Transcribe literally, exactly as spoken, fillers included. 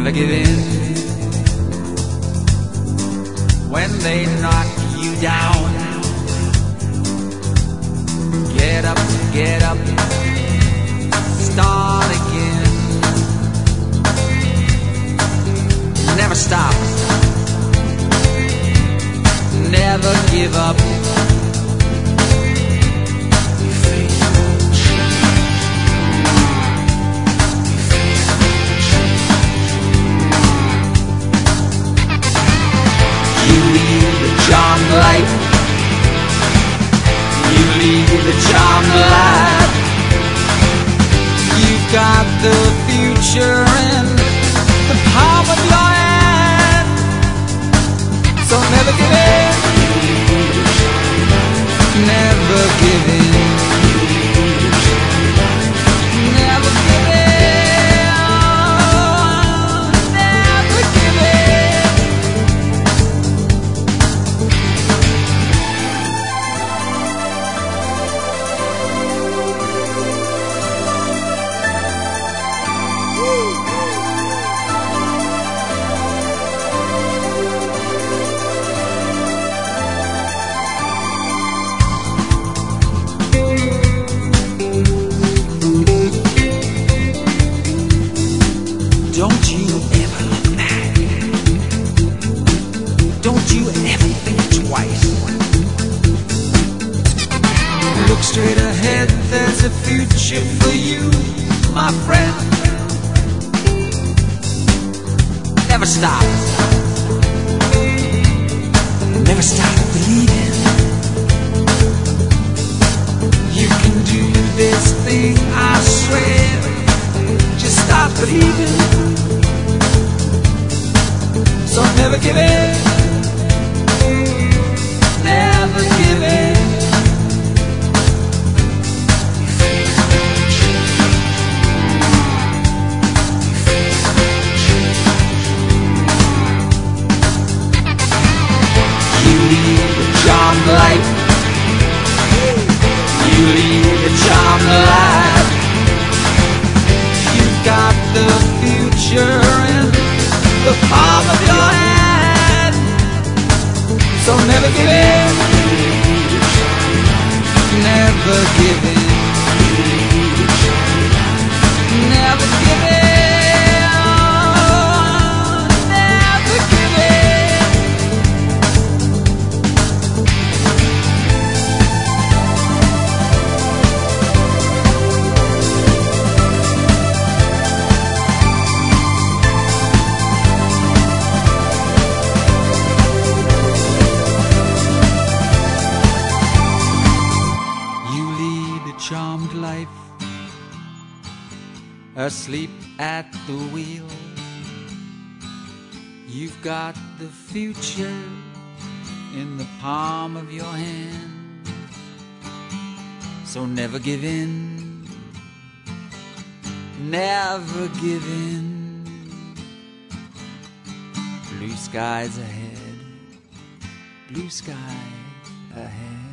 never give in. When they knock you down, get up, get up, start again. Never stop, never give up. Charmed life, you lead a charmed life. You've got the future in the palm of your hand, so never give in, never give in, never give in. Don't you ever look back. Don't you ever think twice. Look straight ahead, there's a future for you, my friend. Never stop. Never stop believing. You can do this thing, I swear. Just stop believing. So never give in, never give in. You lead a charmed life, you lead a charmed life. You've got the future in the palm of your hand, so never give in, never give in, never give in, never give in. Charmed life, asleep at the wheel. You've got the future in the palm of your hand, so never give in, never give in. Blue skies ahead, blue skies ahead.